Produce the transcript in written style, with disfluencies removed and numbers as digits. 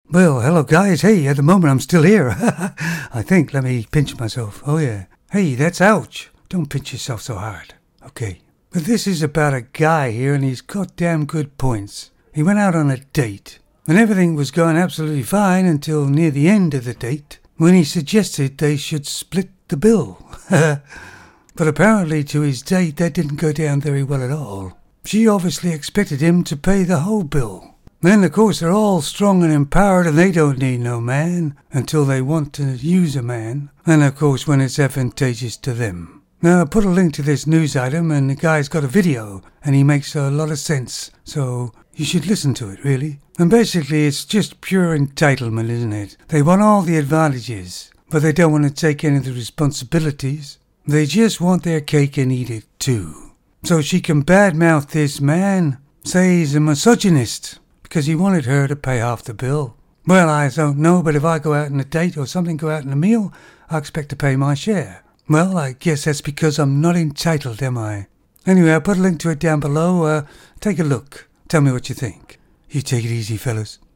Well, hello guys. Hey, at the moment I'm still here. I think. Let me pinch myself. Oh yeah. Hey, that's ouch. Don't pinch yourself so hard. Okay. But this is about a guy here and he's got damn good points. He went out on a date and everything was going absolutely fine until near the end of the date when he suggested they should split the bill. But apparently to his date that didn't go down very well at all. She obviously expected him to pay the whole bill. Then, of course, they're all strong and empowered and they don't need no man until they want to use a man. And, of course, when it's advantageous to them. Now, I put a link to this news item and the guy's got a video and he makes a lot of sense. So you should listen to it, really. And basically, it's just pure entitlement, isn't it? They want all the advantages, but they don't want to take any of the responsibilities. They just want their cake and eat it, too. So she can badmouth this man, say he's a misogynist, because he wanted her to pay half the bill. Well, I don't know, but if I go out on a date or something, go out on a meal, I expect to pay my share. Well, I guess that's because I'm not entitled, am I? Anyway, I'll put a link to it down below. Take a look. Tell me what you think. You take it easy, fellas.